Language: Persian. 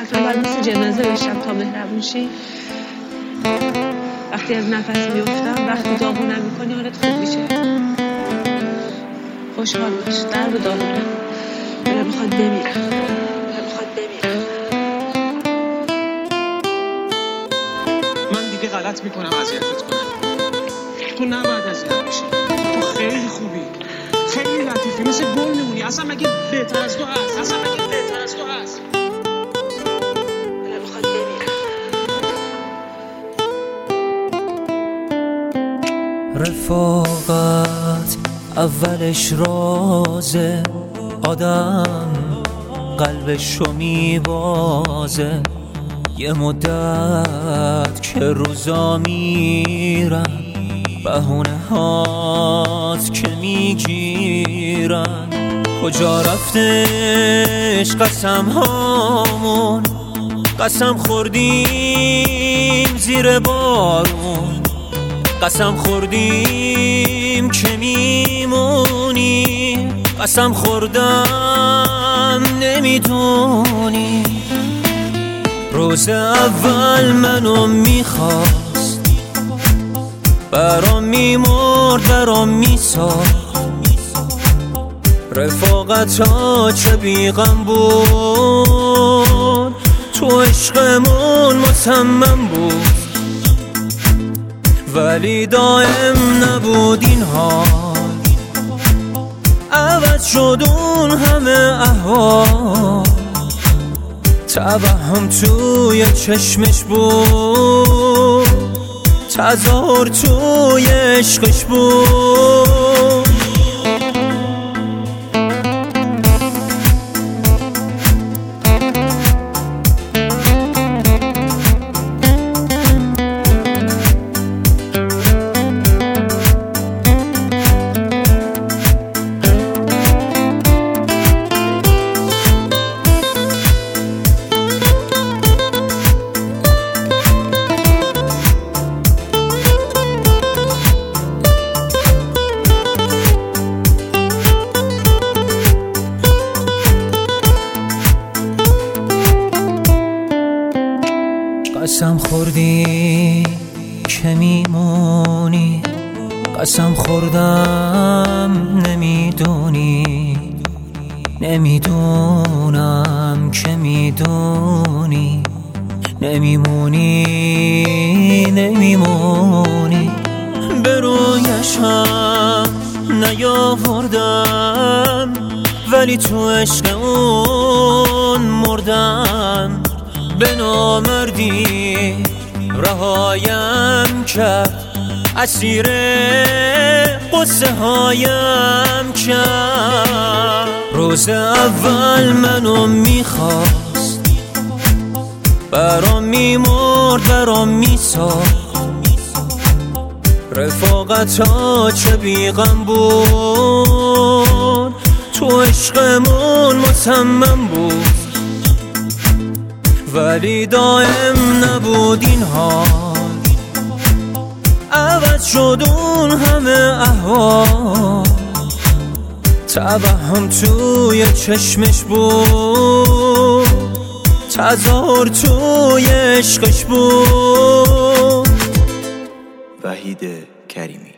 حتما باید مثل جنازه بشم تا مهربون شی. وقتی از نفس میفتم، وقتی داغونم میکنی حالت خوب میشه. خوشحال باش، درد داغونم دلم میخواد بمیرم. من دیگه غلط میکنم اذیتت کنم. تو نباید اذیت بشی. تو خیلی خوبی، خیلی لطیفی، مثل گل میمونی. اصلا مگه بهتر از تو هست؟ دلم میخواد بمیرم. رفاقت اولش رازه، آدم قلبشو میبازه. یه مدت که روزا میرن، بهونه هات که میگیرن. کجا رفتش قسم هامون؟ قسم خوردیم زیر بارون، قسم خوردیم که میمونی. قسم خوردم نمیدونی. روز اول منو میخواست، برام میمرد برام میساخت. رفاقت ها چه بیغم بود، تو عشقمون مصمم بود. ولی دائم نبود این حال، عوض شد اون همه احوال. توهم توی چشمش بود، تظاهر توی عشقش بود. قسم خوردی که میمونی، قسم خوردم نمیدونی. نمیدونم که میدونی، نمیمونی نمیمونی. به رویشم نیاوردم، ولی تو عشق اون مردم. به نامردی رهایم کرد، اسیر قصه هایم کرد. روز اول منو میخواست، برام میمرد برام میساخت. رفاقت ها چه بیغم بود، تو عشقمون مصمم بود. ولی دائم نبود این حال، عوض شد اون همه احوال. توهم توی چشمش بود، تظاهر توی عشقش بود. وحید کریمی.